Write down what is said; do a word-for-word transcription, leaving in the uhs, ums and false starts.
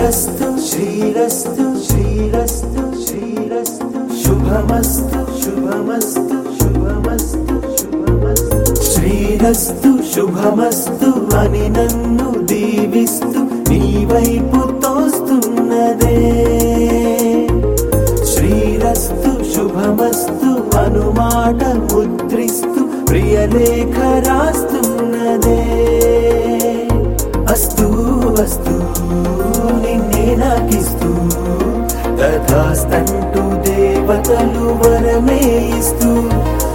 శ్రీరస్తు శ్రీరస్తు శ్రీరస్తు శ్రీరస్తు శుభమస్తు శుభమస్తు శుభమస్తు శుభమస్తు శ్రీరస్తు శుభమస్తు అని నన్ను దీవిస్తూ నీ వైపు తోస్తున్నదే శ్రీరస్తు శుభమస్తు అనుమాట ముద్రిస్తూ ప్రియలేఖ రాస్తున్నదే అస్తు అస్తు నిన్నే నాకిస్తూ తథాస్తంటూ దేవతలు వరమే ఇస్తూ